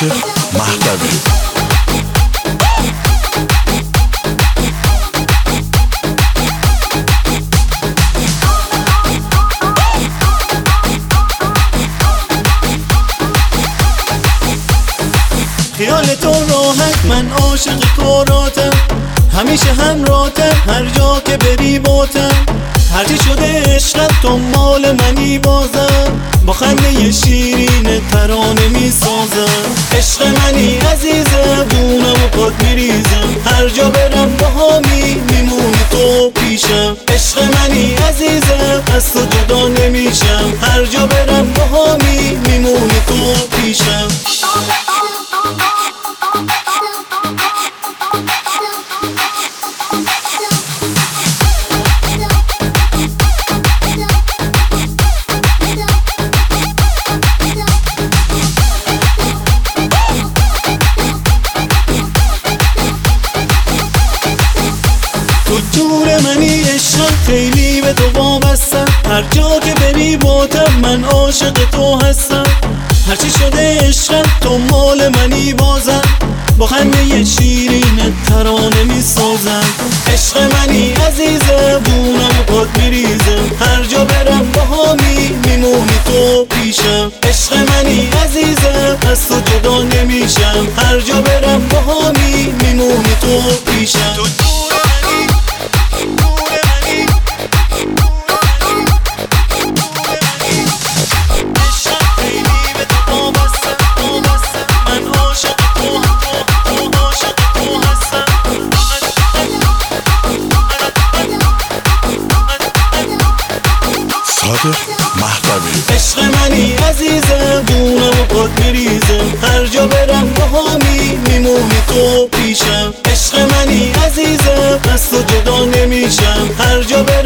صادق مهدوی. خیال تو راحت، من عاشق کاراتم، همیشه همراهتم، هر جا که بری باتم. هرچی شده عشقت، تو مال منی بازم، با خنده شیرین ترانه میسازم. عشق منی عزیزم، دونم و پات میریزم، هر جا برم باهامی میمونی تو پیشم. عشق منی عزیزم، از تو جدا نمیشم، هر جا برم باهامی میمونی تو پیشم. تو جور منی عشقم، خیلی به تو وابستم، هر جا که بری باتم، من عاشق تو هستم. هرچی شده عشقم، تو مال منی بازم، با خنده شیرین ترانه میسازم. عشق منی عزیزم، دونم و پات میریزم، هر جا برم باهامی میمونی تو پیشم. عشق منی عزیزم، از تو جدا نمیشم، هر جا برم باهامی میمونی تو پیشم. صادق مهدوی. عشق منی عزیزم، دونم و پات میریزم، هر جا برم باهامی میمونی تو پیشم. عشق منی عزیزم، از تو جدا نمیشم، هر جا برم